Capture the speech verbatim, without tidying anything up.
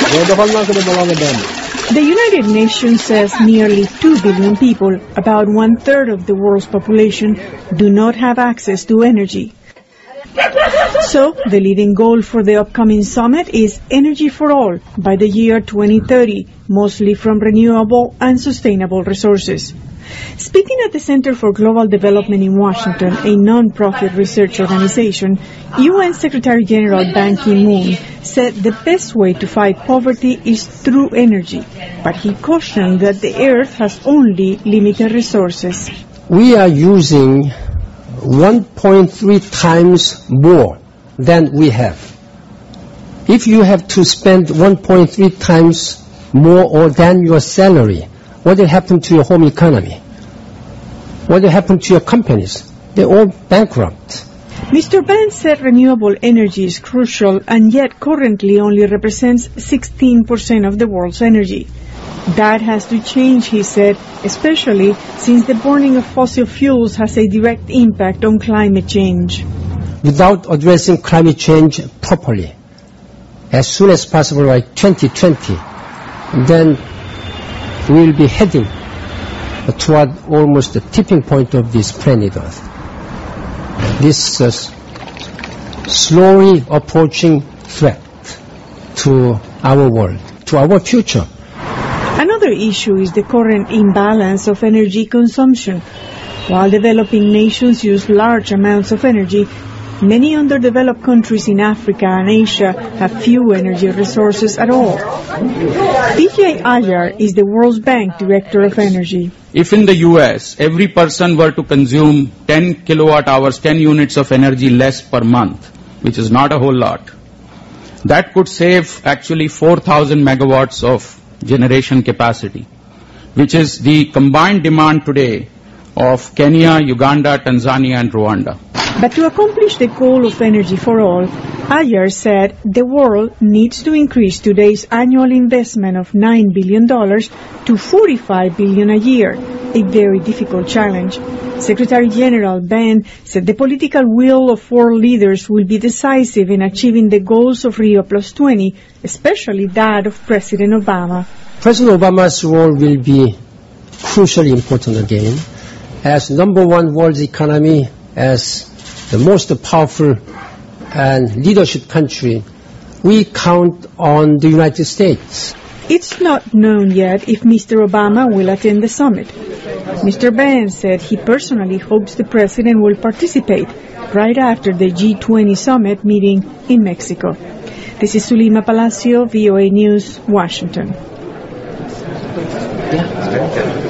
The United Nations says nearly two billion people, about one-third of the world's population, do not have access to energy. So, the leading goal for the upcoming summit is energy for all by the year twenty thirty, mostly from renewable and sustainable resources. Speaking at the Center for Global Development in Washington, a non-profit research organization, U N Secretary General Ban Ki-moon said the best way to fight poverty is through energy, but he cautioned that the earth has only limited resources. We are using one point three times more than we have. If you have to spend one point three times more or than your salary, what will happen to your home economy? What will happen to your companies? They're all bankrupt. Mister Ban said renewable energy is crucial and yet currently only represents sixteen percent of the world's energy. That has to change, he said, especially since the burning of fossil fuels has a direct impact on climate change. Without addressing climate change properly, as soon as possible by twenty twenty, then we will be heading toward almost the tipping point of this planet Earth. This uh, slowly approaching threat to our world, to our future. Another issue is the current imbalance of energy consumption. While developing nations use large amounts of energy, many underdeveloped countries in Africa and Asia have few energy resources at all. P J Ayar is the World Bank Director of Energy. If in the U S every person were to consume ten kilowatt hours, ten units of energy less per month, which is not a whole lot, that could save actually four thousand megawatts of generation capacity, which is the combined demand today of Kenya, Uganda, Tanzania and Rwanda. But to accomplish the goal of energy for all, Ayar said the world needs to increase today's annual investment of nine billion dollars to forty-five billion dollars a year, a very difficult challenge. Secretary General Ban said the political will of world leaders will be decisive in achieving the goals of Rio plus twenty, especially that of President Obama. President Obama's role will be crucially important again. As number one world economy, as the most powerful and leadership country, we count on the United States. It's not known yet if Mister Obama will attend the summit. Mister Ban said he personally hopes the president will participate right after the G twenty summit meeting in Mexico. This is Zulima Palacio, V O A News, Washington. Yeah.